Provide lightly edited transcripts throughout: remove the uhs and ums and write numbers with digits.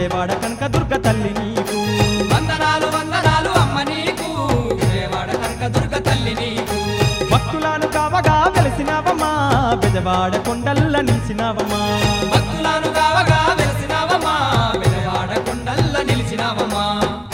విజయవాడ కనకదుర్గ తల్లి నీకు వందనాలు వందనాలు అమ్మ నీకు విజయవాడ కనకదుర్గ తల్లి నీకు భక్తులను కావగా వెలిసినావమ్మా బెజవాడ కొండల్ల నిలిచినావమ్మా భక్తులను కావగా వెలిసినావమ్మా విజయవాడ కొండల్ల నిలిచినావమ్మా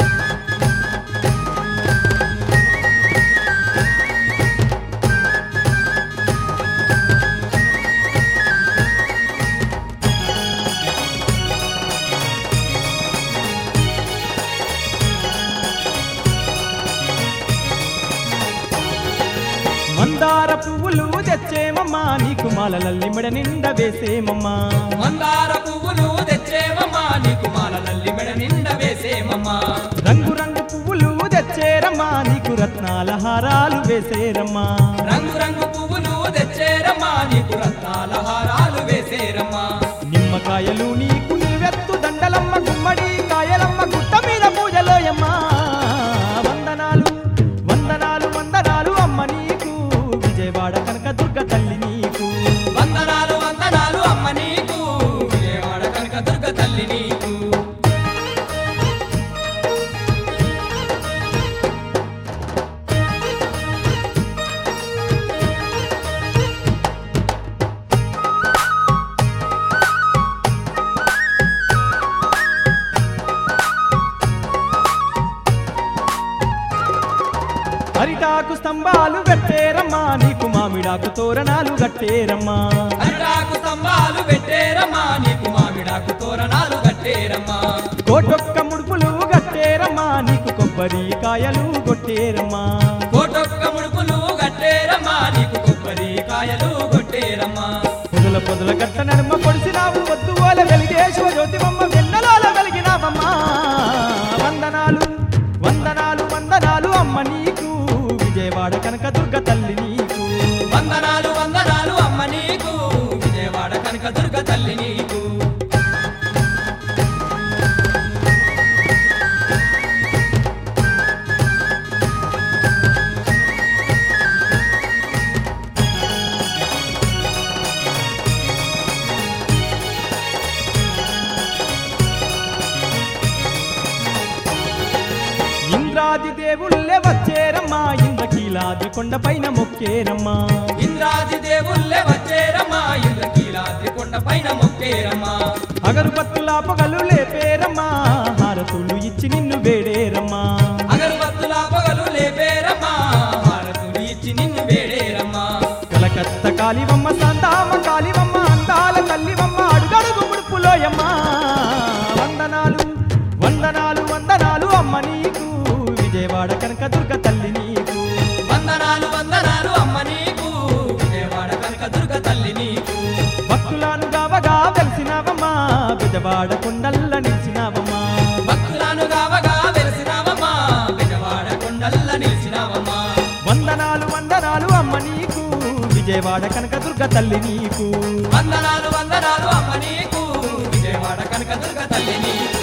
మందార పువ్వులు తెచ్చేమమ్మా నీకు మాలలల్లి మెడ నిండా వేసేమమ్మా మందార పువ్వులు తెచ్చేవమ్మా నీకు మాలలల్లి మెడ నిండా వేసేమమ్మా రంగు రంగు పువ్వులు తెచ్చేరమ్మా నీకు రత్నాల హారాలు వేసేరమ్మా రంగు రంగు పువ్వులు తెచ్చేరమ్మా నీకు రత్నాల హారాలు వేసేరమ్మా నిమ్మకాయలు నీకు నిలువెత్తు దండలమ్మ గుమ్మడి కాయలమ్మ గుట్ట మీద పూజలోయమ్మా వందనాలు వందనాలు వందనాలు అమ్మ నీకు విజయవాడ కనకదుర్గ తల్లి నీకు వందనాలు వందనాలు అమ్మ నీకు విజయవాడ కనకదుర్గ తల్లి నీకు అరిటాకు స్తంభాలు కట్టేరమ్మా నీకు మామిడాకు తోరణాలు కట్టేరమ్మా అరిటాకు స్తంభాలు పెట్టేరమ్మా నీకు మామిడాకు తోరణాలు కట్టేరమ్మా కోటొక్క ముడుపులు కట్టేరమ్మా నీకు కొబ్బరి కాయలు కొట్టేరమ్మా కోటొక్క ముడుపులు కట్టేరమ్మా నీకు కొబ్బరి కాయలు కొట్టేరమ్మా పొదుల పొదుల గట్ట నడుమ పొడిసినావు వద్దు ఓల వెలిగేశ్వ జ్యోతిమమ్మ వెన్నెలాల వెలిగినావమ్మా వందనాలు వందనాలు వందనాలు అమ్మ నీకు విజయవాడ కనకదుర్గ తల్లి నీకు వందనాలు వందనాలు అమ్మ నీకు విజయవాడ కనకదుర్గ తల్లి నీకు ఇంద్రాది దేవుళ్ళే వచ్చేరమ్మా ఇంద్రకీలాద్రి కొండపైన మొక్కేరమ్మా ఇంద్రాది దేవుళ్ళే వచ్చేరమ్మా ఇంద్రకీలాద్రి కొండ పైన మొక్కేరమ్మా అగరుబత్తుల పొగలు లేపేరమ్మా హారతులు ఇచ్చి నిన్ను వేడేరమ్మా అగరబత్తుల పొగలు లేపేరమ్మా హారతులు ఇచ్చి నిన్ను వేడేరమ్మా కలకత్త కాలివమ్మ సంతామ కాలివమ్మ అందాల తల్లివమ్మ అడుగడుగు ముడుపులోయమ్మా వందనాలు వందనాలు వందనాలు అమ్మ నీకు విజయవాడ కనకదుర్గ తల్లి నీకు వందనాలు వందనాలు అమ్మ నీకు విజయవాడ కనకదుర్గ తల్లి నీకు భక్తులను గావగా వెలిసినావమ్మా బెజవాడ కొండల్ల నిలిచినావమ్మా భక్తులను గావగా వెలిసినావమ్మా విజయవాడ కొండల్ల నిలిచినావమ్మా వందనాలు వందనాలు అమ్మ నీకు విజయవాడ కనకదుర్గ తల్లి నీకు వందనాలు వందనాలు అమ్మ నీకు విజయవాడ కనకదుర్గ తల్లి నీకు